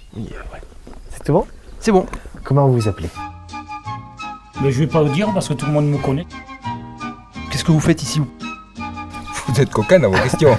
Oui, ouais. C'est tout bon? C'est bon. Comment vous vous appelez? Mais je vais pas le dire parce que tout le monde me connaît. Qu'est-ce que vous faites ici? Vous êtes coquin dans vos questions.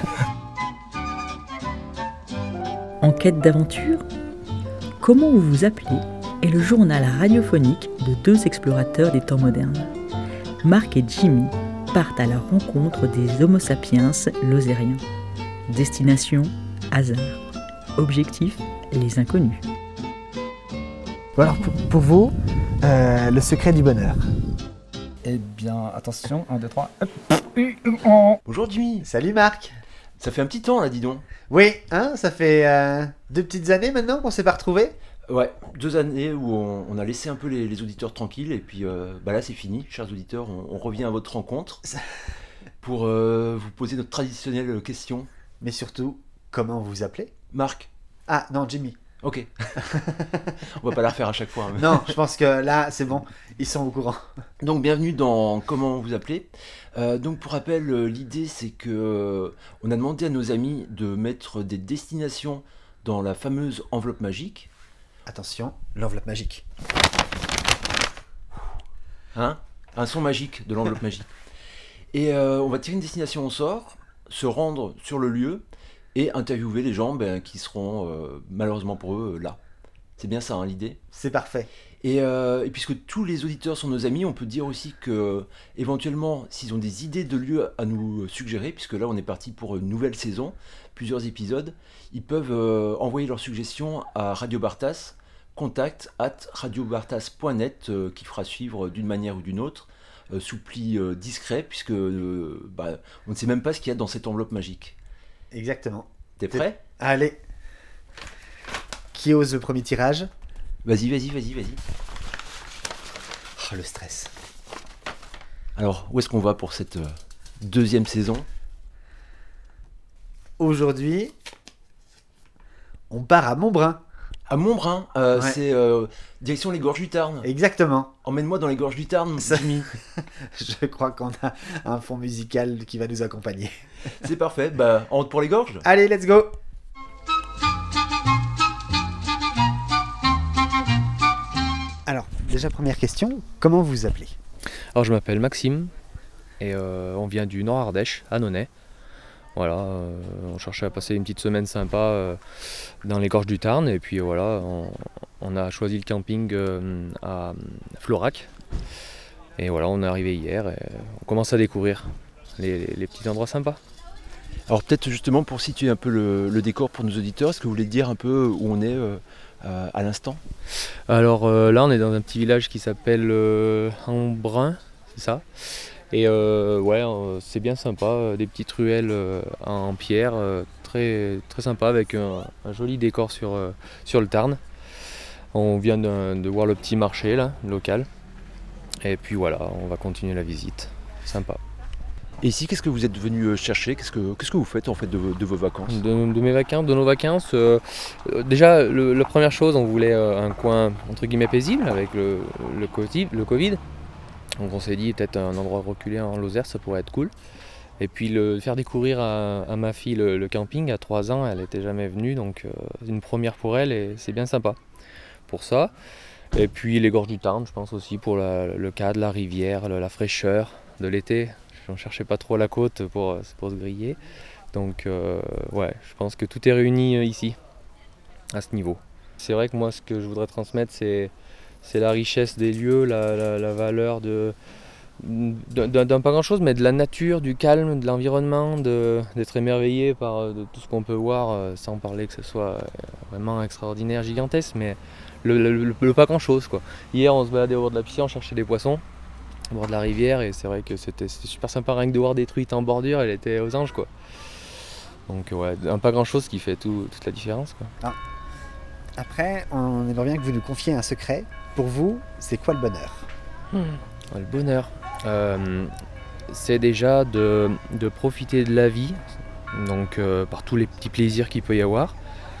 En quête d'aventure? Comment vous vous appelez est le journal radiophonique de deux explorateurs des temps modernes. Marc et Jimmy partent à la rencontre des Homo sapiens lozériens. Destination, hasard. Objectif, les inconnus. Bon alors pour vous, le secret du bonheur. Eh bien, attention, 1, 2, 3. Bonjour Jimmy. Salut Marc. Ça fait un petit temps là, dis donc. Oui, hein, ça fait 2 petites années maintenant qu'on s'est pas retrouvés. Ouais, 2 années où on a laissé un peu les auditeurs tranquilles et puis là c'est fini, chers auditeurs, on revient à votre rencontre pour vous poser notre traditionnelle question. Mais surtout, comment vous vous appelez? Marc. Ah non, Jimmy. Ok. On va pas la refaire à chaque fois. Hein. Non, je pense que là, c'est bon, ils sont au courant. Donc bienvenue dans Comment vous appelez. Donc pour rappel, l'idée c'est que on a demandé à nos amis de mettre des destinations dans la fameuse enveloppe magique. Attention, l'enveloppe magique. Hein, un son magique de l'enveloppe magique. Et on va tirer une destination au sort, se rendre sur le lieu et interviewer les gens qui seront malheureusement pour eux là. C'est bien ça hein, l'idée. C'est parfait. Et puisque tous les auditeurs sont nos amis, on peut dire aussi que éventuellement, s'ils ont des idées de lieux à nous suggérer, puisque là on est parti pour une nouvelle saison, plusieurs épisodes, ils peuvent envoyer leurs suggestions à Radio Bartas, contact@radiobartas.net, qui fera suivre d'une manière ou d'une autre, sous pli discret, puisque on ne sait même pas ce qu'il y a dans cette enveloppe magique. Exactement. T'es prêt ? Allez. Qui ose le premier tirage? Vas-y. Oh, le stress. Alors, où est-ce qu'on va pour cette deuxième saison ? Aujourd'hui, on part à Montbrun. À Montbrun, Ouais. c'est direction les gorges du Tarn. Exactement. Emmène-moi dans les gorges du Tarn, Ça- Jimmy. Je crois qu'on a un fond musical qui va nous accompagner. C'est parfait, en route pour les gorges. Allez, let's go! Alors, déjà première question, comment vous vous appelez? Alors je m'appelle Maxime et on vient du Nord Ardèche, à Nonay. Voilà, on cherchait à passer une petite semaine sympa dans les gorges du Tarn et puis voilà, on a choisi le camping à Florac. Et voilà, on est arrivé hier et on commence à découvrir les petits endroits sympas. Alors peut-être justement pour situer un peu le décor pour nos auditeurs, est-ce que vous voulez dire un peu où on est à l'instant ? Alors là on est dans un petit village qui s'appelle Embrun, c'est ça. Et c'est bien sympa, des petites ruelles en pierre, très, très sympa avec un joli décor sur le Tarn. On vient de voir le petit marché là, local. Et puis voilà, on va continuer la visite. Sympa. Et ici, qu'est-ce que vous êtes venu chercher ? Qu'est-ce que vous faites en fait de vos vacances ? De nos vacances, déjà la première chose, on voulait un coin entre guillemets paisible avec le Covid. Donc on s'est dit peut-être un endroit reculé en Lozère, ça pourrait être cool. Et puis faire découvrir à ma fille le camping à 3 ans, elle n'était jamais venue, donc une première pour elle et c'est bien sympa pour ça. Et puis les gorges du Tarn, je pense aussi pour le cadre, la rivière, la fraîcheur de l'été. On ne cherchait pas trop la côte pour se griller. Donc je pense que tout est réuni ici, à ce niveau. C'est vrai que moi ce que je voudrais transmettre c'est la richesse des lieux, la valeur d'un pas grand chose, mais de la nature, du calme, de l'environnement, d'être émerveillé par de tout ce qu'on peut voir, sans parler que ce soit vraiment extraordinaire, gigantesque, mais le pas grand chose quoi. Hier on se baladait au bord de la piscine, on cherchait des poissons au bord de la rivière et c'est vrai que c'était super sympa rien que de voir des truites en bordure, elle était aux anges quoi. Donc ouais, un pas grand chose qui fait toute la différence quoi. Ah. Après, on aimerait bien que vous nous confiez un secret. Pour vous, c'est quoi le bonheur? Le bonheur, c'est déjà de profiter de la vie, donc par tous les petits plaisirs qu'il peut y avoir,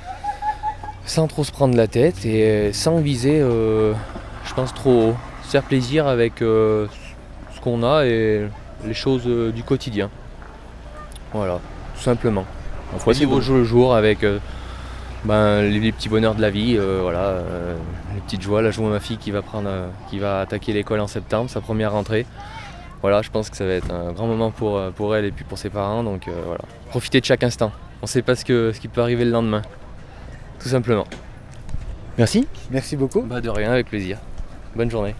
sans trop se prendre la tête et sans viser, je pense, trop haut. Se faire plaisir avec ce qu'on a et les choses du quotidien. Voilà, tout simplement. On faut vivre au jour le jour avec les petits bonheurs de la vie, les petites joies. Là, je vois ma fille qui va attaquer l'école en septembre, sa première rentrée. Voilà, je pense que ça va être un grand moment pour elle et puis pour ses parents. Donc voilà, profitez de chaque instant. On ne sait pas ce qui peut arriver le lendemain, tout simplement. Merci. Merci beaucoup. De rien, avec plaisir. Bonne journée.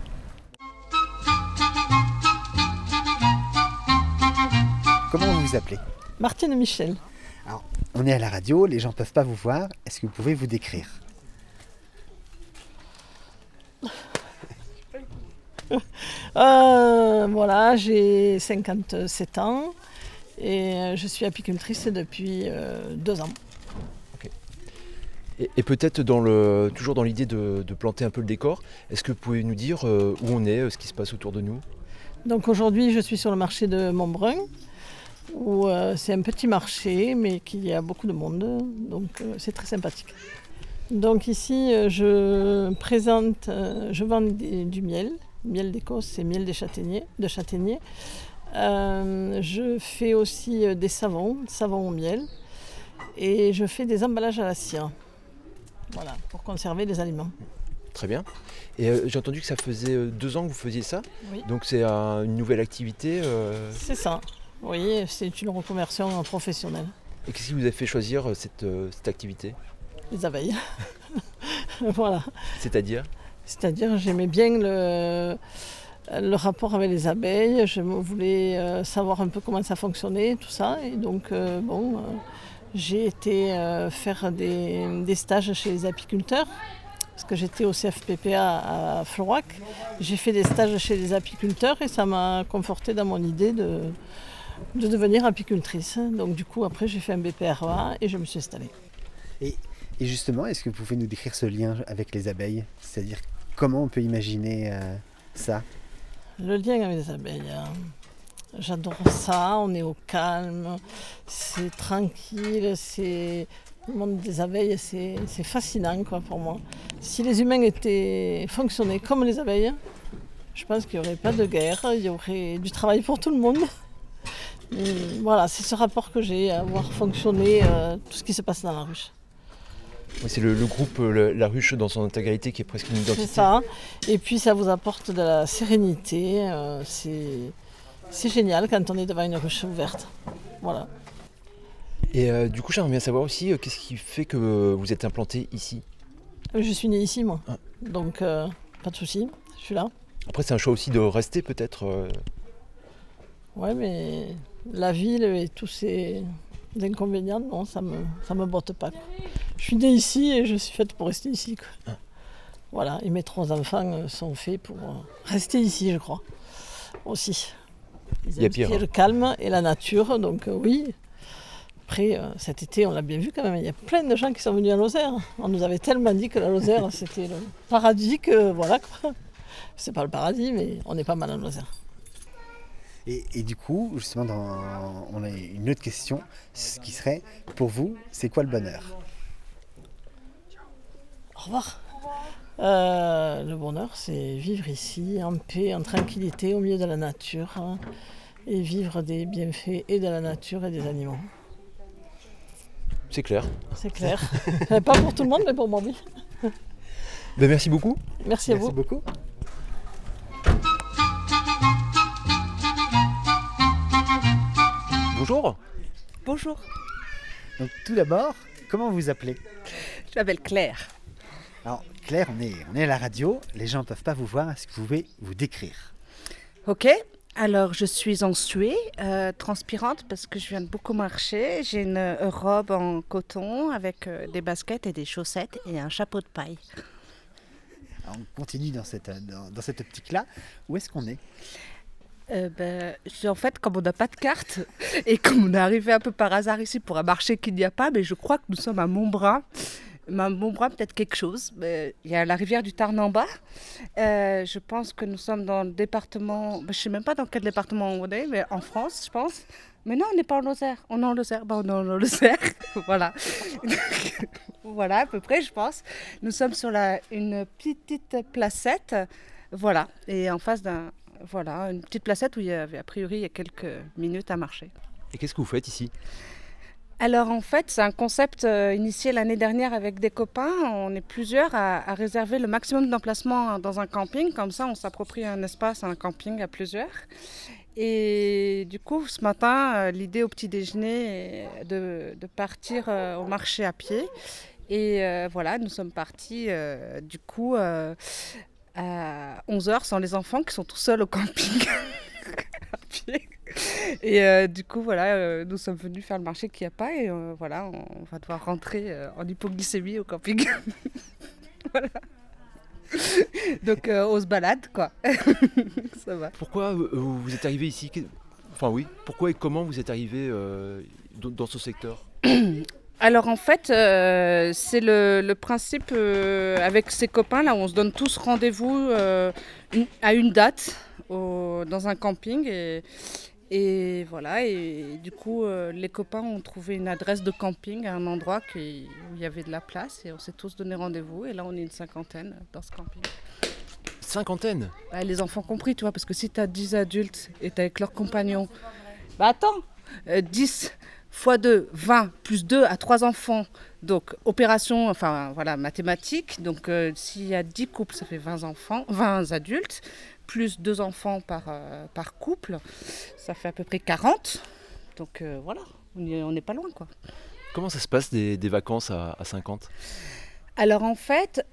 Comment vous vous appelez? Martine Michel. Alors, on est à la radio, les gens ne peuvent pas vous voir. Est-ce que vous pouvez vous décrire? Voilà, j'ai 57 ans et je suis apicultrice depuis 2 ans. Et peut-être toujours dans l'idée de planter un peu le décor, est-ce que vous pouvez nous dire où on est, ce qui se passe autour de nous? Donc aujourd'hui, je suis sur le marché de Montbrun, où c'est un petit marché, mais qu'il y a beaucoup de monde, donc c'est très sympathique. Donc ici, je vends du miel d'Écosse et miel de châtaignier. Je fais aussi des savons au miel, et je fais des emballages à la cire. Voilà, pour conserver les aliments. Très bien. Et j'ai entendu que ça faisait 2 ans que vous faisiez ça. Oui. Donc c'est une nouvelle activité. C'est ça. Oui, c'est une reconversion professionnelle. Et qu'est-ce qui vous a fait choisir cette activité? Les abeilles. Voilà. C'est-à-dire J'aimais bien le rapport avec les abeilles. Je voulais savoir un peu comment ça fonctionnait, tout ça. Et donc, j'ai été faire des stages chez les apiculteurs, parce que j'étais au CFPPA à Florac. J'ai fait des stages chez les apiculteurs et ça m'a conforté dans mon idée de devenir apicultrice. Donc du coup, après, j'ai fait un BPREA et je me suis installée. Et justement, est-ce que vous pouvez nous décrire ce lien avec les abeilles? C'est-à-dire, comment on peut imaginer ça? Le lien avec les abeilles... J'adore ça, on est au calme, c'est tranquille, le monde des abeilles, c'est fascinant pour moi. Si les humains fonctionnaient comme les abeilles, je pense qu'il n'y aurait pas de guerre, il y aurait du travail pour tout le monde. Voilà, c'est ce rapport que j'ai à voir fonctionner tout ce qui se passe dans la ruche. Oui, c'est le groupe La Ruche dans son intégralité qui est presque une identité. C'est ça, et puis ça vous apporte de la sérénité, c'est génial quand on est devant une ruche ouverte. Voilà. Et du coup, j'aimerais bien savoir aussi, qu'est-ce qui fait que vous êtes implanté ici? Je suis née ici, moi. Ah. Donc, pas de souci, je suis là. Après, c'est un choix aussi de rester peut-être. Ouais, mais la ville et tous ces inconvénients, non, ça me botte pas. Je suis née ici et je suis faite pour rester ici. Ah. Voilà, et mes 3 enfants sont faits pour rester ici, je crois, aussi. Il y a pire. Le calme et la nature, donc oui. Après, cet été, on l'a bien vu quand même, il y a plein de gens qui sont venus à Lozère. On nous avait tellement dit que la Lozère, c'était le paradis que voilà quoi. C'est pas le paradis, mais on est pas mal à Lozère. Et du coup, justement, on a une autre question, ce qui serait, pour vous, c'est quoi le bonheur? Au revoir. Le bonheur, c'est vivre ici, en paix, en tranquillité, au milieu de la nature, et vivre des bienfaits et de la nature et des animaux. C'est clair. C'est clair. Pas pour tout le monde, mais pour moi, oui. Ben, merci beaucoup. Merci à vous. Merci beaucoup. Bonjour. Bonjour, Donc tout d'abord, comment vous vous appelez? je m'appelle Claire. Alors Claire, on est à la radio, les gens ne peuvent pas vous voir, est-ce que vous pouvez vous décrire? Ok, alors je suis en suée, transpirante parce que je viens de beaucoup marcher. J'ai une robe en coton avec des baskets et des chaussettes et un chapeau de paille. Alors, on continue dans cette optique-là. Où est-ce qu'on est? En fait, comme on n'a pas de carte et comme on est arrivé un peu par hasard ici pour un marché qu'il n'y a pas, mais je crois que nous sommes à Montbrun. Montbrun, peut-être quelque chose. Il y a la rivière du Tarn en bas. Je pense que nous sommes dans le département, je ne sais même pas dans quel département on est, mais en France, je pense. Mais non, on n'est pas en Lozère. On est en Lozère. On est en Lozère. Voilà. Voilà, à peu près, je pense. Nous sommes sur une petite placette. Voilà. Et en face une petite placette où il y a priori il y a quelques minutes à marcher. Et qu'est-ce que vous faites ici? Alors en fait, c'est un concept initié l'année dernière avec des copains. On est plusieurs à réserver le maximum d'emplacements dans un camping. Comme ça, on s'approprie un espace, un camping à plusieurs. Et du coup, ce matin, l'idée au petit déjeuner est de partir au marché à pied. Et voilà, nous sommes partis du coup à 11h sans les enfants qui sont tout seuls au camping à pied. Et du coup, voilà, nous sommes venus faire le marché qu'il n'y a pas. Et voilà, on va devoir rentrer en hypoglycémie au camping. Voilà. Donc on se balade, quoi. Ça va. Pourquoi vous êtes arrivé ici? Enfin oui, pourquoi et comment vous êtes arrivé dans ce secteur? Alors en fait, c'est le principe avec ses copains, là, on se donne tous rendez-vous à une date dans un camping. Et voilà, et du coup, les copains ont trouvé une adresse de camping à un endroit où il y avait de la place. Et on s'est tous donné rendez-vous. Et là, on est une cinquantaine dans ce camping. Cinquantaine? Bah, les enfants compris, tu vois, parce que si tu as 10 adultes et tu es avec leurs compagnons, bah attends, 10 x 2, 20, plus 2 à 3 enfants. Donc, opération, enfin voilà, mathématiques. Donc, s'il y a 10 couples, ça fait 20 enfants, 20 adultes, plus 2 enfants par couple, ça fait à peu près 40. Donc, voilà, on n'est pas loin, quoi. Comment ça se passe des vacances à 50? Alors en fait,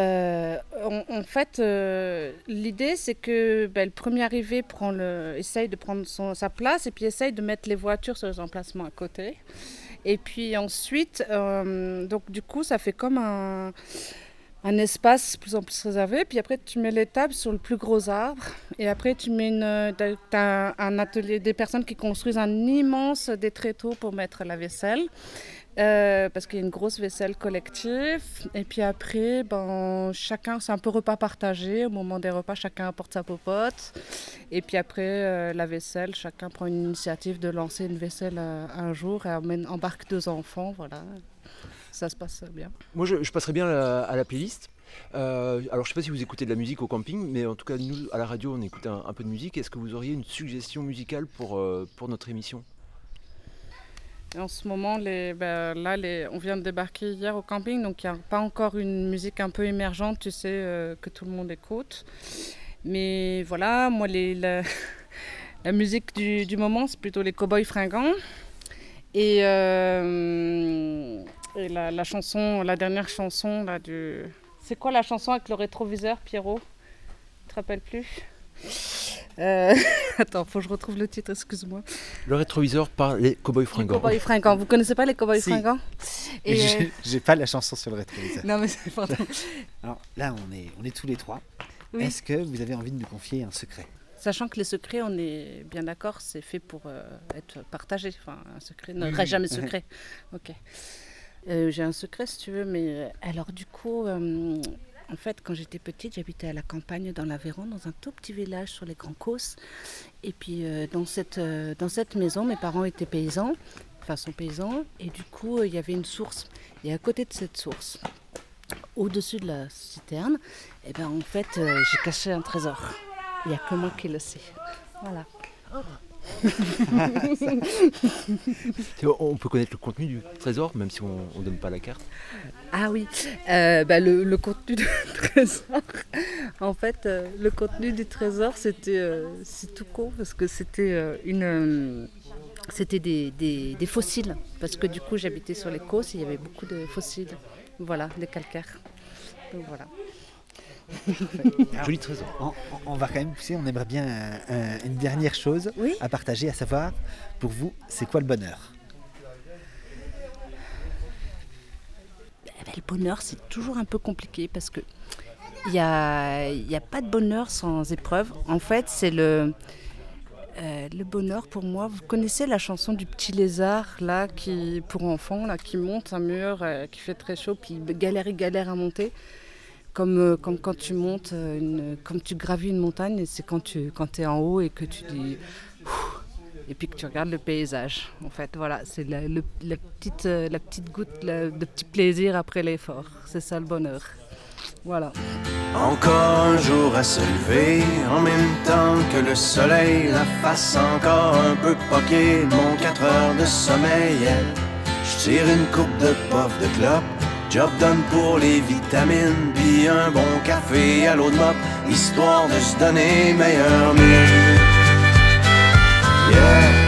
l'idée c'est que le premier arrivé essaye de prendre sa place et puis essaye de mettre les voitures sur les emplacements à côté. Et puis ensuite, donc du coup ça fait comme un espace de plus en plus réservé. Puis après tu mets les tables sur le plus gros arbre. Et après tu mets t'as un atelier, des personnes qui construisent un immense détréteau pour mettre la vaisselle. Parce qu'il y a une grosse vaisselle collective. Et puis après, chacun, c'est un peu repas partagé. Au moment des repas, chacun apporte sa popote. Et puis après, la vaisselle, chacun prend une initiative de lancer une vaisselle un jour et embarque 2 enfants. Voilà, ça se passe bien. Moi, je passerai bien à la playlist. Alors, je ne sais pas si vous écoutez de la musique au camping, mais en tout cas, nous, à la radio, on écoute un peu de musique. Est-ce que vous auriez une suggestion musicale pour notre émission? En ce moment, on vient de débarquer hier au camping, donc il n'y a pas encore une musique un peu émergente, tu sais, que tout le monde écoute. Mais voilà, moi, la musique du moment, c'est plutôt les Cowboys Fringants. Et la chanson, la dernière chanson, là, c'est quoi la chanson avec le rétroviseur, Pierrot? Tu te rappelles plus? Attends, faut que je retrouve le titre, excuse-moi. Le rétroviseur par les Cowboys Fringants. Les Cowboys Fringants. Vous connaissez pas les Cowboys Fringants? Et j'ai pas la chanson sur le rétroviseur. Non mais c'est pardon. Alors là, on est tous les 3. Oui. Est-ce que vous avez envie de nous confier un secret? Sachant que les secrets, on est bien d'accord, c'est fait pour être partagé. Enfin, un secret ne reste jamais secret. Ok. J'ai un secret si tu veux, mais alors du coup... En fait, quand j'étais petite, j'habitais à la campagne dans l'Aveyron, dans un tout petit village sur les Grands Causses. Et puis dans cette maison, mes parents étaient paysans, sont paysans. Et du coup, il y avait une source. Et à côté de cette source, au-dessus de la citerne, en fait, j'ai caché un trésor. Il n'y a que moi qui le sais. Voilà. On peut connaître le contenu du trésor, même si on ne donne pas la carte. Ah oui, le contenu du trésor. En fait, le contenu du trésor, c'est tout con parce que c'était des fossiles. Parce que du coup, j'habitais sur les Causses et il y avait beaucoup de fossiles. Voilà, des calcaires. Donc voilà. Joli trésor. On va quand même pousser, on aimerait bien une dernière chose à partager, à savoir, pour vous, c'est quoi le bonheur? Le bonheur, c'est toujours un peu compliqué parce que il y a pas de bonheur sans épreuve. En fait, c'est le bonheur pour moi. Vous connaissez la chanson du petit lézard là, pour enfants, là, qui monte un mur, qui fait très chaud, puis il galère à monter. Comme quand tu montes, comme tu gravis une montagne, et c'est quand tu es en haut et que tu dis et puis que tu regardes le paysage. En fait, voilà, c'est la petite goutte de petit plaisir après l'effort. C'est ça le bonheur. Voilà. Encore un jour à se lever, en même temps que le soleil, la face encore un peu poquée de mon 4 heures de sommeil. J'tire une coupe de puff de clope, job done pour les vitamines, puis un bon café à l'eau de mop, histoire de se donner meilleur mille. Yeah.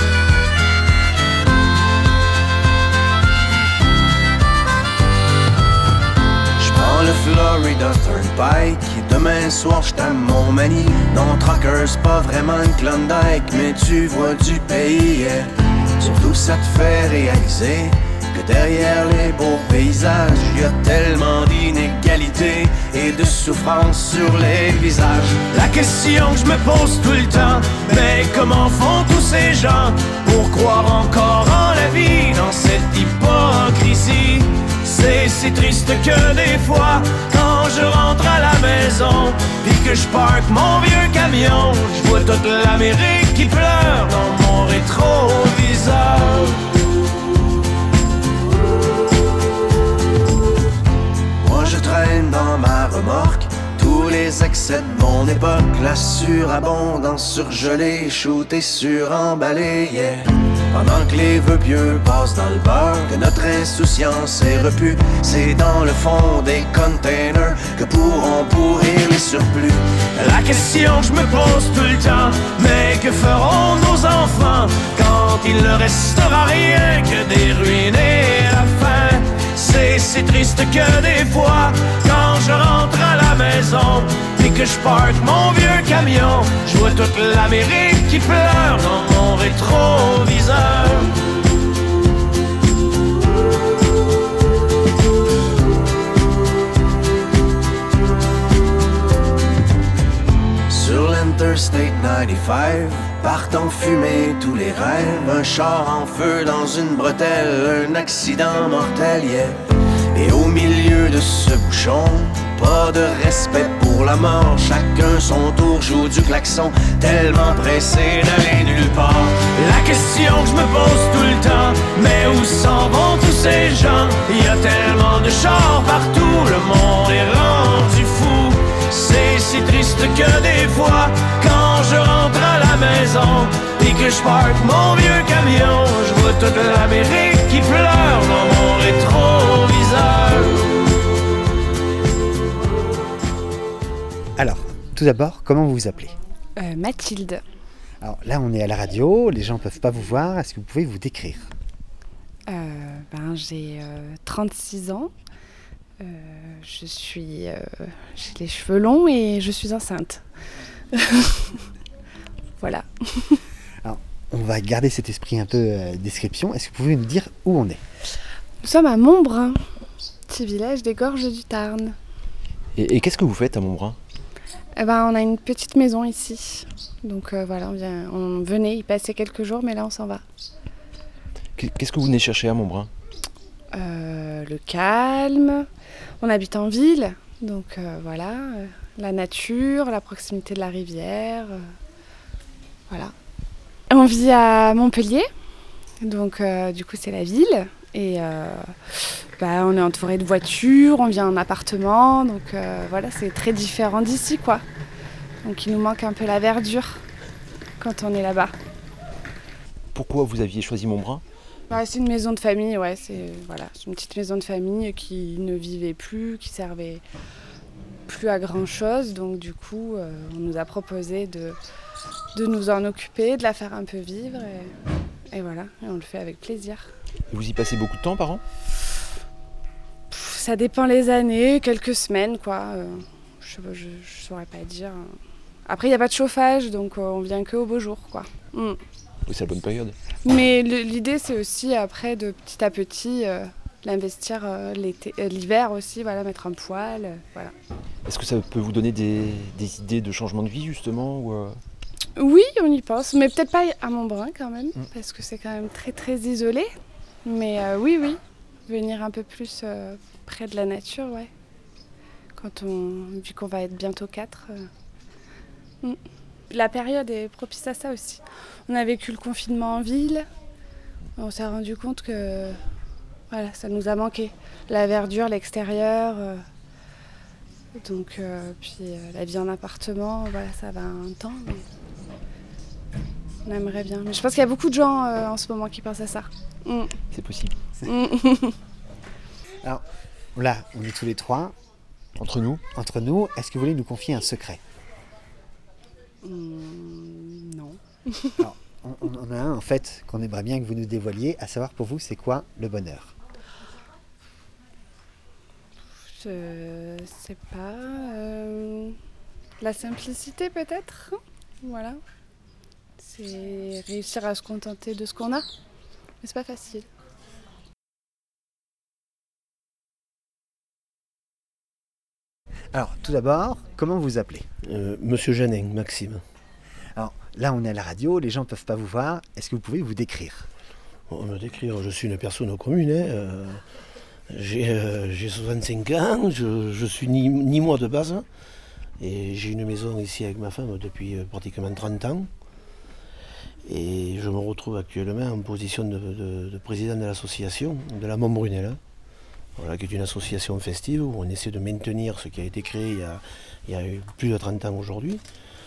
Le Florida Turnpike, demain soir j't'aime mon mani. Non, Trucker, c'est pas vraiment une Klondike, mais tu vois du pays, yeah. Surtout ça te fait réaliser que derrière les beaux paysages, y a tellement d'inégalités et de souffrance sur les visages. La question que je me pose tout le temps, mais comment font tous ces gens pour croire encore en la vie dans cette hypocrisie? C'est si triste que des fois, quand je rentre à la maison, puis que je parque mon vieux camion, je vois toute l'Amérique qui pleure dans mon rétroviseur. Moi je traîne dans ma remorque tous les excès de mon époque, la surabondance surgelée, shootée, suremballée, yeah. Pendant que les vœux pieux passent dans le beurre, que notre insouciance est repue, c'est dans le fond des containers que pourront pourrir les surplus. La question que je me pose tout le temps, mais que feront nos enfants quand il ne restera rien que des ruines et la faim? C'est si triste que des fois, quand je rentre à la maison et que je parque mon vieux camion, je vois toute l'Amérique qui pleure dans mon rétroviseur. Sur l'Interstate 95, partent en fumée tous les rêves. Un char en feu dans une bretelle, un accident mortel, yeah. Et au milieu de ce bouchon, pas de respect pour la mort. Chacun son tour joue du klaxon, tellement pressé d'aller nulle part. La question que je me pose tout le temps, mais où s'en vont tous ces gens? Il y a tellement de chars partout, le monde est rendu fou. C'est si triste que des fois, quand je rentre à la maison et que je parque mon vieux camion, je vois toute l'Amérique qui pleure dans mon rétroviseur. Alors, tout d'abord, comment vous vous appelez? Mathilde. Alors là, on est à la radio, les gens ne peuvent pas vous voir. Est-ce que vous pouvez vous décrire? J'ai 36 ans. J'ai les cheveux longs et je suis enceinte. Voilà. Alors, on va garder cet esprit un peu description. Est-ce que vous pouvez nous dire où on est? Nous sommes à Montbrun, petit village des Gorges du Tarn. Et qu'est-ce que vous faites à Montbrun? On a une petite maison ici. Donc voilà, on venait y passer quelques jours, mais là on s'en va. Qu'est-ce que vous venez chercher à Montbrun? Le calme. On habite en ville, donc voilà, la nature, la proximité de la rivière, voilà. On vit à Montpellier, donc du coup c'est la ville, et on est entouré de voitures, on vit en appartement, donc voilà, c'est très différent d'ici, quoi. Donc il nous manque un peu la verdure quand on est là-bas. Pourquoi vous aviez choisi Montbrun? C'est une maison de famille, ouais, c'est une petite maison de famille qui ne vivait plus, qui servait plus à grand chose, donc du coup on nous a proposé de nous en occuper, de la faire un peu vivre, et voilà, et on le fait avec plaisir. Et vous y passez beaucoup de temps par an? Ça dépend les années, quelques semaines quoi, je saurais pas dire. Après il n'y a pas de chauffage, donc on vient que au beau jour quoi. Oui, c'est la bonne période. Mais l'idée, c'est aussi, après, de petit à petit, l'investir l'hiver aussi, voilà, mettre un poêle, voilà. Est-ce que ça peut vous donner des idées de changement de vie, justement ou Oui, on y pense, mais peut-être pas à Montbrun, quand même, parce que c'est quand même très, très isolé. Mais oui, venir un peu plus près de la nature, ouais. Vu qu'on va être bientôt 4. La période est propice à ça aussi. On a vécu le confinement en ville. On s'est rendu compte que voilà, ça nous a manqué. La verdure, l'extérieur. Puis la vie en appartement, voilà, ça va un temps. Mais on aimerait bien. Mais je pense qu'il y a beaucoup de gens en ce moment qui pensent à ça. C'est possible. Alors, là, on est tous les trois. Entre nous. Entre nous, est-ce que vous voulez nous confier un secret? Non. Alors, on en a un, en fait, qu'on aimerait bien que vous nous dévoiliez, à savoir pour vous, c'est quoi le bonheur? Je sais pas. La simplicité peut-être. Voilà. C'est réussir à se contenter de ce qu'on a. Mais c'est pas facile. Alors, tout d'abord, comment vous vous appelez? Monsieur Janin, Maxime. Alors, là, on est à la radio, les gens ne peuvent pas vous voir. Est-ce que vous pouvez vous décrire? Me décrire, je suis une personne commune. J'ai 65 ans, je suis ni moi de base. Et j'ai une maison ici avec ma femme depuis pratiquement 30 ans. Et je me retrouve actuellement en position de président de l'association de la Montbrunel. Voilà, qui est une association festive où on essaie de maintenir ce qui a été créé il y a plus de 30 ans aujourd'hui.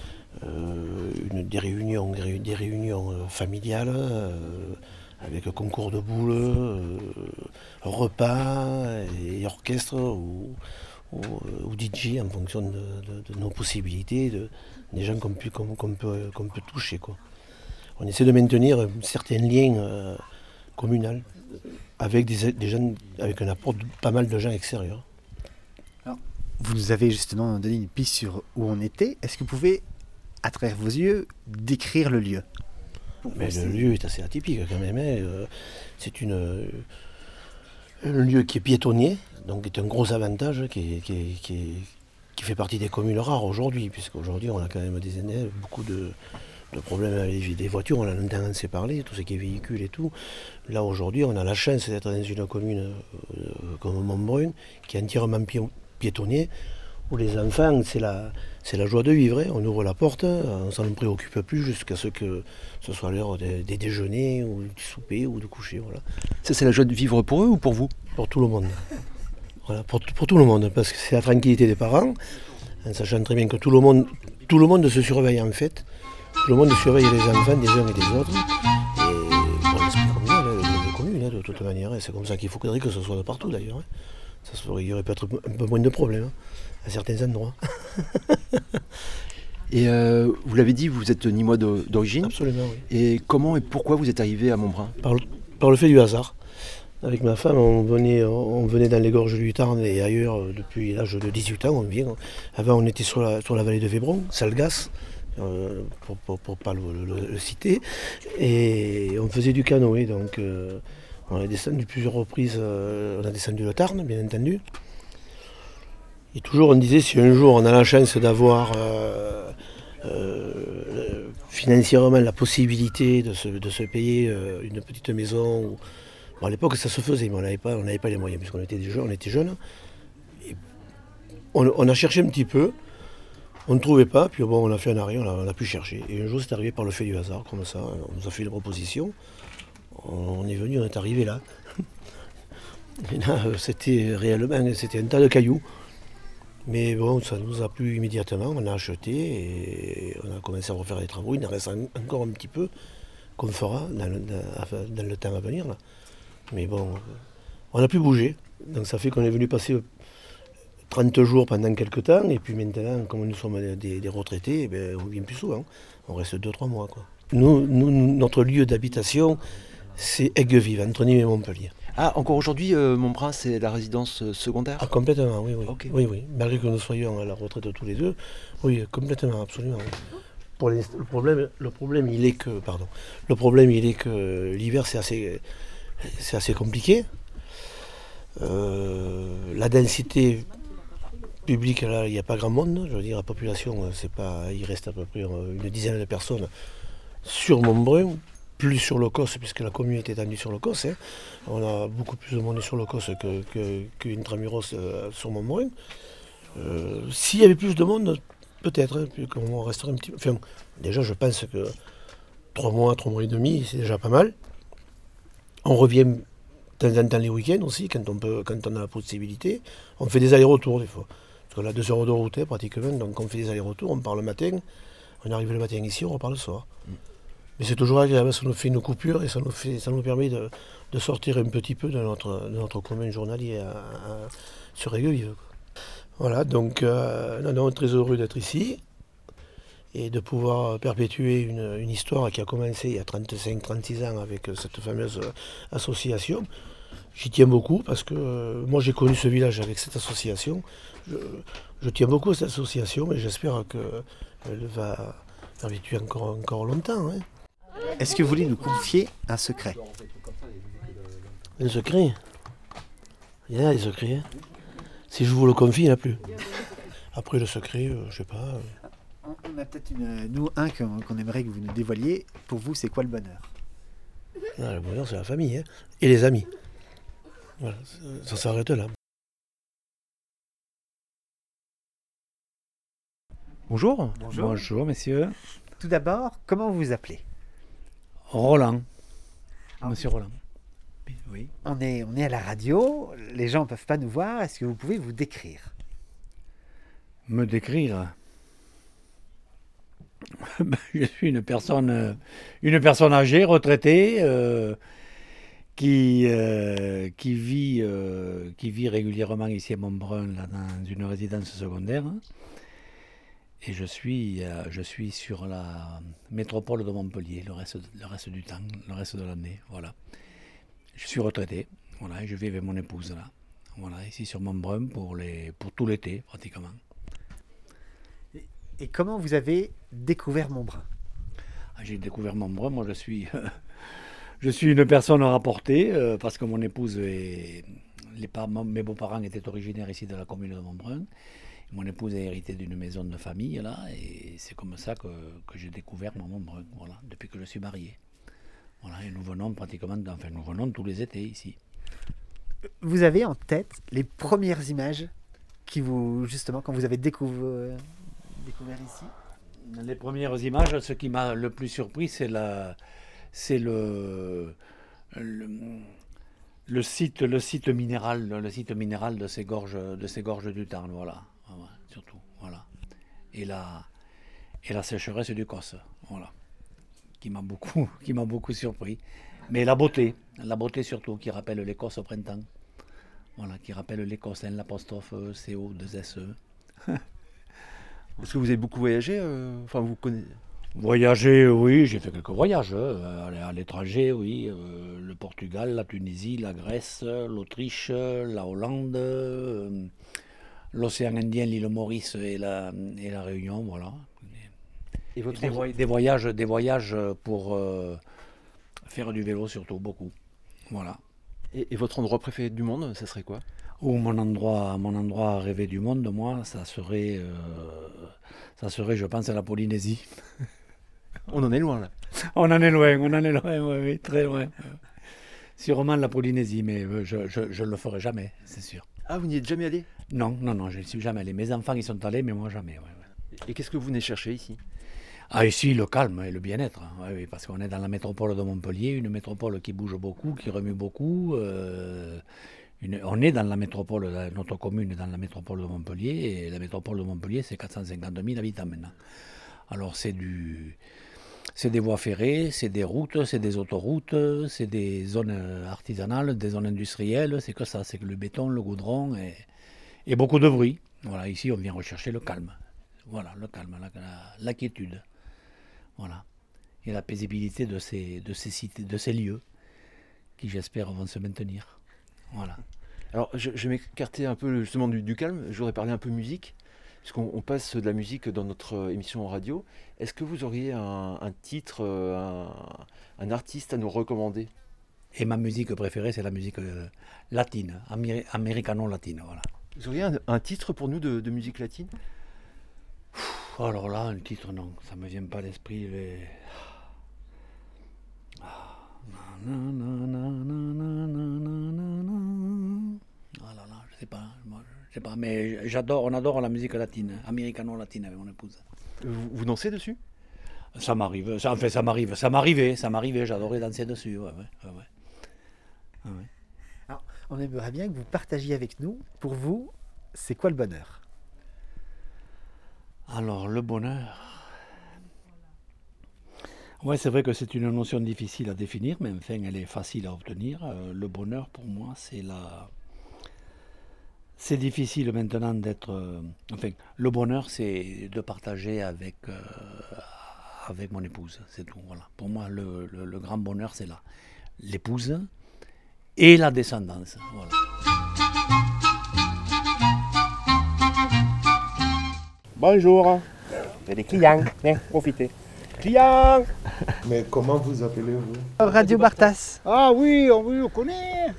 Des réunions familiales avec concours de boules, repas et orchestre ou DJ en fonction de nos possibilités, des gens qu'on peut toucher, quoi. On essaie de maintenir certains liens communaux avec des gens, avec un apport de pas mal de gens extérieurs. Alors, vous nous avez justement donné une piste sur où on était. Est-ce que vous pouvez, à travers vos yeux, décrire le lieu? Mais le lieu est assez atypique quand même. C'est un lieu qui est piétonnier, donc est un gros avantage qui fait partie des communes rares aujourd'hui, puisqu'aujourd'hui on a quand même beaucoup de problèmes avec des voitures, on en entend assez parler, tout ce qui est véhicule et tout. Là aujourd'hui on a la chance d'être dans une commune comme Montbrun, qui est entièrement piétonnier, où les enfants, c'est la joie de vivre. On ouvre la porte, on ne s'en préoccupe plus jusqu'à ce que ce soit l'heure des déjeuners, ou du souper, ou de coucher. Voilà. Ça, c'est la joie de vivre pour eux ou pour vous? Pour tout le monde. Voilà, pour tout le monde, parce que c'est la tranquillité des parents, en sachant très bien que tout le monde se surveille en fait. Tout le monde surveille les enfants des uns et des autres. Et pour l'esprit communal, le commune, de toute manière, c'est comme ça qu'il faudrait que ce soit de partout d'ailleurs. Il y aurait peut-être un peu moins de problèmes à certains endroits. Et vous l'avez dit, vous êtes Nîmois d'origine. Absolument, oui. Et comment et pourquoi vous êtes arrivé à Montbrun? Par le fait du hasard. Avec ma femme, on venait dans les gorges du Tarn et ailleurs depuis l'âge de 18 ans. Avant, on était sur la vallée de Vébron, Salgas, pour pas le citer. Et on faisait du canoë. Donc, on est descendu plusieurs reprises. On a descendu le Tarn, bien entendu. Et toujours, on disait, si un jour on a la chance d'avoir financièrement la possibilité de se payer une petite maison. Bon, à l'époque, ça se faisait, mais on n'avait pas les moyens, puisqu'on était jeunes. Et on a cherché un petit peu, on ne trouvait pas, puis bon, on a fait un arrêt, on a pu chercher. Et un jour, c'est arrivé par le fait du hasard, comme ça, on nous a fait une proposition, on est arrivé là. Et là, c'était un tas de cailloux. Mais bon, ça nous a plu immédiatement, on a acheté et on a commencé à refaire les travaux. Il en reste encore un petit peu qu'on fera dans le temps à venir, là. Mais bon, on a pu bouger. Donc ça fait qu'on est venu passer 30 jours pendant quelques temps. Et puis maintenant, comme nous sommes des retraités, on vient plus souvent. On reste 2-3 mois, quoi. Nous, notre lieu d'habitation, c'est Aigues-Vives, entre Nîmes et Montpellier. Ah, encore aujourd'hui, Montbrun, c'est la résidence secondaire? Ah, complètement, oui. Okay. Oui. Malgré que nous soyons à la retraite tous les deux, oui, complètement, absolument. Oui. Le problème, il est que l'hiver, c'est assez compliqué. La densité publique, là, il n'y a pas grand monde. Je veux dire, la population, il reste à peu près une dizaine de personnes sur Montbrun. Plus sur le Cos, puisque la commune est étendue sur le Cos. On a beaucoup plus de monde sur le Cos qu'intramuros sur Montbrun. S'il y avait plus de monde, peut-être, on resterait un petit peu. Enfin, déjà, je pense que 3 mois et demi, c'est déjà pas mal. On revient de temps en temps les week-ends aussi, quand on a la possibilité. On fait des allers-retours des fois. Parce qu'on a 2 heures de route pratiquement, donc on fait des allers-retours, on part le matin, on arrive le matin ici, on repart le soir. Mais c'est toujours agréable, ça nous fait une coupure et ça nous permet de sortir un petit peu de notre commun journalier sur Aiguevive. Voilà, donc non, très heureux d'être ici et de pouvoir perpétuer une histoire qui a commencé il y a 35-36 ans avec cette fameuse association. J'y tiens beaucoup parce que moi j'ai connu ce village avec cette association. Je tiens beaucoup à cette association et j'espère qu'elle va perpétuer encore longtemps. Hein. Est-ce que vous voulez nous confier un secret? Un secret? Il y en a des secrets. Hein. Si je vous le confie, il n'y en a plus. Après le secret, je sais pas. On a peut-être un qu'on aimerait que vous nous dévoiliez. Pour vous, c'est quoi le bonheur? Ah, le bonheur, c'est la famille hein. Et les amis. Voilà, ça s'arrête là. Bonjour. Bonjour, messieurs. Tout d'abord, comment vous vous appelez? Roland. Monsieur Roland. Oui. On est à la radio, les gens ne peuvent pas nous voir. Est-ce que vous pouvez vous décrire? Me décrire? Je suis une personne âgée, retraitée, qui vit régulièrement ici à Montbrun, là, dans une résidence secondaire. Et je suis sur la métropole de Montpellier le reste du temps, le reste de l'année. Voilà. Je suis retraité, voilà, et je vis avec mon épouse là. Voilà, ici sur Montbrun pour tout l'été pratiquement. Et comment vous avez découvert Montbrun? J'ai découvert Montbrun, moi je suis une personne rapportée parce que mon épouse mes beaux-parents étaient originaires ici de la commune de Montbrun. Mon épouse a hérité d'une maison de famille là et c'est comme ça que j'ai découvert Montbrun, voilà, depuis que je suis marié. Voilà, et nous venons tous les étés ici. Vous avez en tête les premières images justement, quand vous avez découvert ici? Les premières images, ce qui m'a le plus surpris, c'est le site minéral de ces gorges du Tarn, voilà, surtout, voilà. Et la sécheresse du Causse, voilà, qui m'a beaucoup surpris. Mais la beauté surtout, qui rappelle l'Écosse au printemps, voilà, qui rappelle l'Écosse, l'apostrophe CO, 2SE. Est-ce que vous avez beaucoup voyagé Enfin, vous connaissez... Voyager, oui, j'ai fait quelques voyages. À l'étranger, oui. Le Portugal, la Tunisie, la Grèce, l'Autriche, la Hollande, l'océan Indien, l'île Maurice et la Réunion, voilà. Et votre des voyages pour faire du vélo surtout, beaucoup. Voilà. Et votre endroit préféré du monde, ça serait quoi? Mon endroit rêvé du monde, moi, ça serait, je pense, à la Polynésie. On en est loin, là. On en est loin, oui, très loin. Sûrement la Polynésie, mais je ne le ferai jamais, c'est sûr. Ah, vous n'y êtes jamais allé? Non, je ne suis jamais allé. Mes enfants y sont allés, mais moi jamais. Ouais. Et qu'est-ce que vous venez chercher ici? Ah, ici, le calme et le bien-être. Oui, parce qu'on est dans la métropole de Montpellier, une métropole qui bouge beaucoup, qui remue beaucoup. On est dans la métropole, notre commune est dans la métropole de Montpellier, et la métropole de Montpellier, c'est 450 000 habitants maintenant. Alors c'est des voies ferrées, c'est des routes, c'est des autoroutes, c'est des zones artisanales, des zones industrielles, c'est que ça, c'est que le béton, le goudron et beaucoup de bruit. Voilà, ici on vient rechercher le calme. Voilà, le calme, la quiétude. Voilà. Et la paisibilité de ces lieux qui, j'espère, vont se maintenir. Voilà. Alors, je vais m'écarter un peu justement du calme. Je voudrais parler un peu musique, puisqu'on passe de la musique dans notre émission en radio. Est-ce que vous auriez un titre, un artiste à nous recommander? Et ma musique préférée, c'est la musique latine, américano-latine. Voilà. Vous auriez un titre pour nous de musique latine? Alors là, un titre, non, ça ne me vient pas à l'esprit. Je sais pas, mais on adore la musique latine, américano-latine avec mon épouse. Vous dansez dessus? Ça m'arrive, ça m'arrivait, j'adorais danser dessus, ouais. Alors, on aimerait bien que vous partagiez avec nous, pour vous, c'est quoi le bonheur? Alors, le bonheur... Ouais, c'est vrai que c'est une notion difficile à définir, mais enfin, elle est facile à obtenir. Le bonheur, pour moi, c'est difficile maintenant d'être... Enfin, le bonheur, c'est de partager avec mon épouse, c'est tout. Voilà. Pour moi, le grand bonheur, c'est là. L'épouse et la descendance. Voilà. Bonjour, il y a des clients, viens, profitez. Clients! Mais comment vous appelez-vous? Radio Bartas. Ah oui, on connaît.